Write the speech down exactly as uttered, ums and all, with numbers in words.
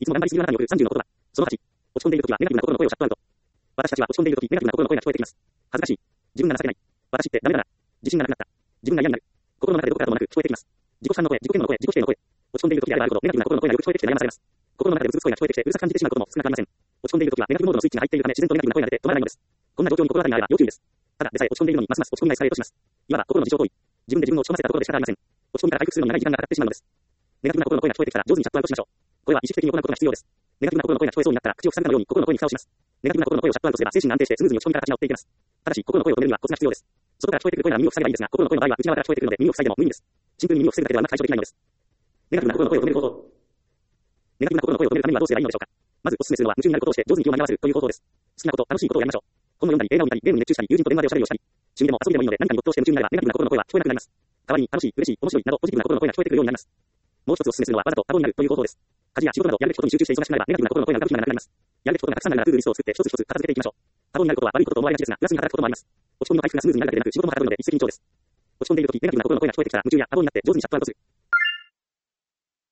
いつも頑張りすぎるあなたによるさんじゅうの言葉。そのはち、落ち込んでいるときはネガティブな心の声をシャットアウト。私たちは落ち込んでいるとき、ネガティブな心の声が聞こえてきます。恥ずかしい。自分が情けない。私ってダメだな。自信がなくなった。自分が嫌になる。心の中でどこからともなく聞こえてきます。自己負担の声、自己嫌悪の声、自己否定の声。落ち込んでいるときであればあるほど、ネガティブな心の声がよく聞こえてきて悩まされます。心の中でうつつ声が聞こえてきてうるさく感じてしまうことも少なくありません。落ち込んでいるときはネガティブモードのスイッチが入っているため自然とネガティブな声が出て止まらないのです。こんな状況に心当たりがあれば要注意です。ただでさえ落ち込んでいるのにますます落ち込みがエスカレートします。いわば心の自傷行為。自分で自分を落ち込ませたところで仕方ありません。落ち込みから回復するのに長い時間がかかってしまうのです。ネガティブな心の声が聞こえてきたら上手にシャットアウトしましょう。これは意識的に行うことが必要です。ネガティブな心の声が聞こえそうになったら口を塞ぐかのように心の声に蓋をします。ネガティブな心の声をシャットアウトすれば精神が安定してスムーズに落ち込みから立ち直っていけます。ただし心の声を止めるにはコツが必要です。外から聞こえてくる声なら耳を塞げばいいですが、心の声の場合は内側から聞こえてくるので耳を塞いでも無意味です。シンプルに耳を塞ぐだけではうまく解消できないのです。ネガティブな心の声を止める方法。ネガティブな心の声を止めるためにはどうすればいいのでしょうか。まずお勧めするのは夢中になることをして上手に気を紛らわせるという方法です。好きなこと、楽しいことをやりましょう。本を読んだり、映画を見たり、ゲームに熱中したり、友人と電話でおしゃべりをしたり、趣味でも遊びでもいいので何かに没頭して夢中になればネガティブな心の声は聞こえなくなります。代わりに楽しい、嬉しい、面白いなどポジティブな心の声が聞こえてくるようになります。もう一つお勧めするのはわざと多忙になるという方法です。家事や仕事などやるべきことに集中して忙しくなればネガティブな心の声が浮かぶ暇がなくなります。やるべきことがたくさんあるなら To-Do リストを作って一つ一つ片付けていきましょう。多忙になることは悪いことと思われがちですが、プラスに働くこともあります。落ち込みの回復がスムーズになるだけでなく仕事もはかどるので一石二鳥です。落ち込んでいるときネガティブな心の声が聞こえてきたら夢中や多忙になって上手にシャットアウトする。